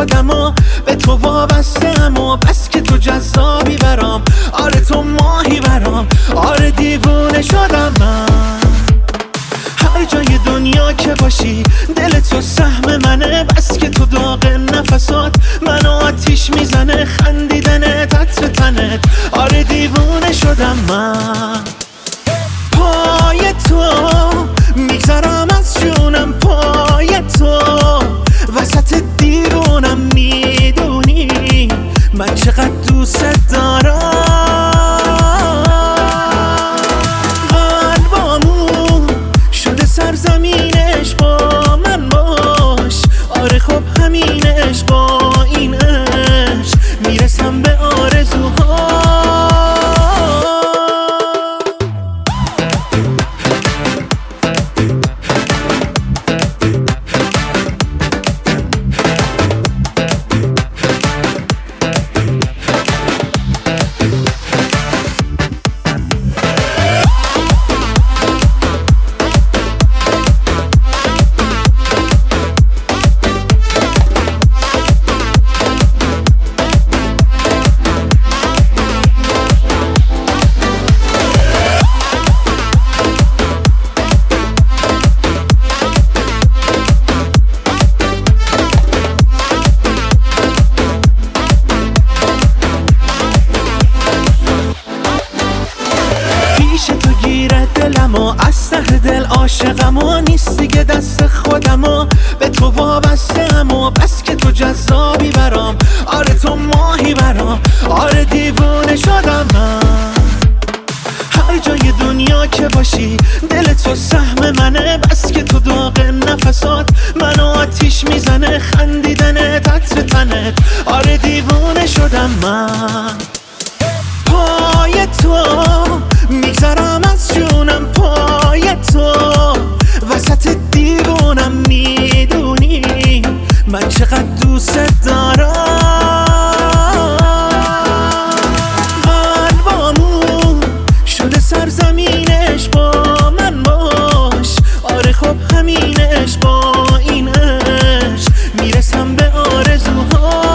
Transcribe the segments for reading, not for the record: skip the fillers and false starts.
خودم و به تو وابستم و بس که تو جذابی برام، آره تو ماهی برام، آره دیوونه شدم من. هر جای دنیا که باشی دل تو سهم منه، بس که تو داغ نفسات منو آتیش میزنه، خندیدنت عطر تنت، آره دیوونه شدم من. پای تو میگذرم از جونم، پای تو وسط دیوونم، میدونی من چقدر دوست دارم. قلبامون شده سرزمینش، با من باش، آره خب همینش، با این عشق میرسم به آرزوها. دلم و از ته دل عاشقم و نیست دیگه دست خودم و به تو وابستم و بس که تو جذابی برام، آره تو ماهی برام، آره دیوونه شدم من. هر جای دنیا که باشی دل تو سهم منه، بس که تو داغ نفسات منو آتیش میزنه، خندیدنت عطر تنت، آره دیوونه شدم من. پای تو میگذرم از جونم، پای تو وسط دیوونم، میدونی من چقدر دوست دارم. قلبامون شده سرزمینش، با من باش، آره خب همینش، با این عشق میرسم به آرزوها.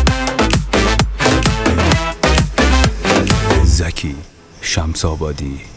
زکی شمس‌آبادی